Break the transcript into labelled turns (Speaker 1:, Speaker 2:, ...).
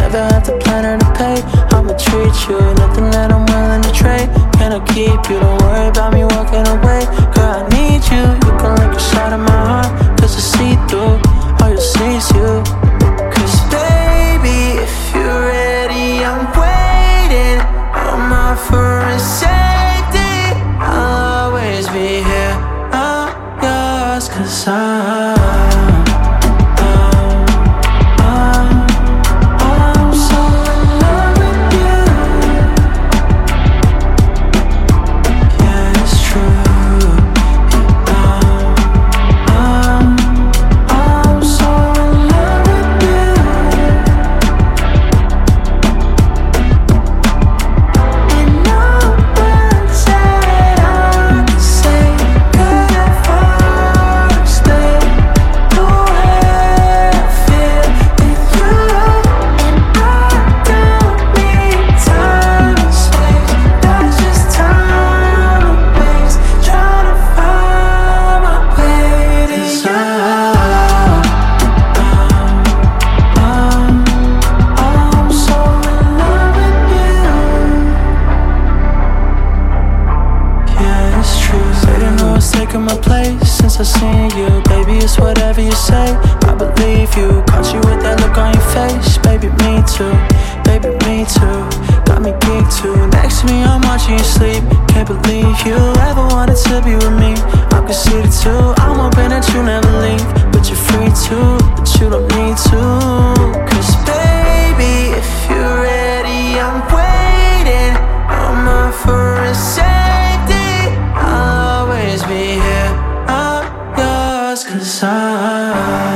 Speaker 1: rather have the planner to pay. I'ma treat you, nothing that I'm willing to trade. Can I keep you? Don't worry about me walking away. Girl, I need you. You can look inside of my heart, cause I see through all you see is you. Cause baby, if you're ready, I'm waiting. I'm offering safety. I'll always be here, all yours. Cause I'm so in love with you. Yeah, it's true. I'm so in love with you. And no one said I could say could ever stay the way I feel with you. And I don't need time and space. That's just time and waste. Trying to find my way to you. I'm so in love with you. Yeah, it's true. They didn't know it's taking my place since I seen you. Baby, it's whatever you say. I believe you. Caught you with that look on your face. Baby, me too. Baby, me too. Got me geeked too. Next to me, I'm watching you sleep. Can't believe you ever wanted to be with me. I'm conceited too. I'm hoping that you never leave, but you're free too. But you don't need to. Cause baby, if you're ready, I'm waiting. I'm offering safety. I'll always be here, all yours. Cause I'm